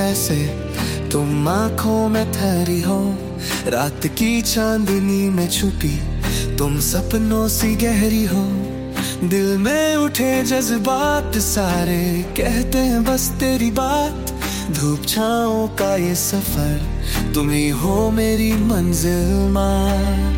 जैसे तुम आंखों में ठहरी हो, रात की चांदनी में छुपी तुम सपनों सी गहरी हो। दिल में उठे जज्बात सारे कहते हैं बस तेरी बात। धूप छाँव का ये सफर तुम ही हो मेरी मंजिल माँ।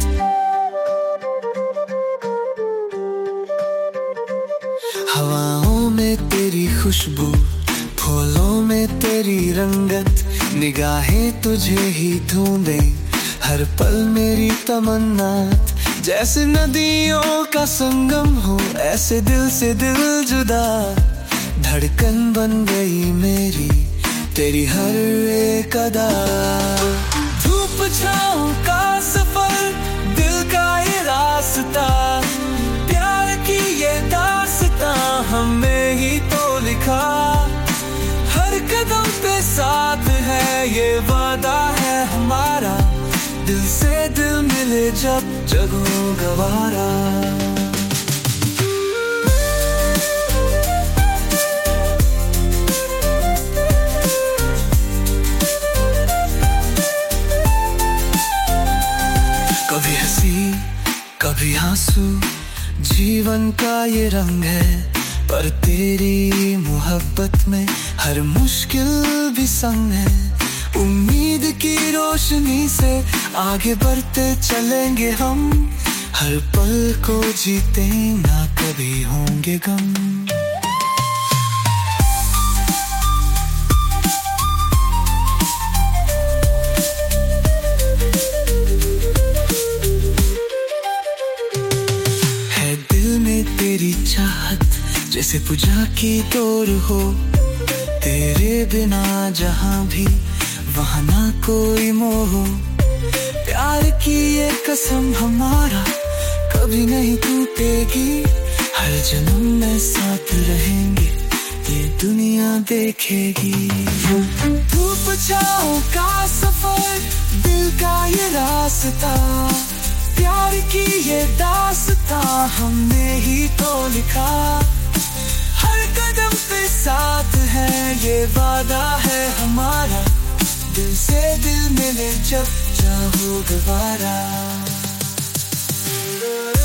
हवाओं में तेरी खुशबू, फूलों में तेरी रंगत, निगाहें तुझे ही ढूंढे हर पल मेरी तमन्ना। जैसे नदियों का संगम हो ऐसे दिल से दिल जुदा, धड़कन बन गई मेरी तेरी हर एक अदा। धूप छाँव का सफर दिल का ये रास्ता, प्यार की ये दास्तां हमें ही तो लिखा। हर कदम पे साथ है ये वादा है हमारा, दिल से दिल मिले जब जग हो गवारा। कभी हंसी कभी आंसू जीवन का ये रंग है, पर तेरी मोहब्बत में हर मुश्किल भी संग है। उम्मीद की रोशनी से आगे बढ़ते चलेंगे हम, हर पल को जीते ना कभी होंगे गम। है दिल में तेरी चाहत जैसे पूजा की तोर हो, तेरे बिना जहां भी वहाँ ना कोई मोह। प्यार की ये कसम हमारा कभी नहीं टूटेगी, हर जन्म में साथ रहेंगे ये दुनिया देखेगी। धूप छाँव का सफर दिल का ये रास्ता, प्यार की ये दास्तां हमने ही तो लिखा। हर कदम पे साथ है ये वादा है हमारा, दिल से दिल मिले जब चाहो दोबारा।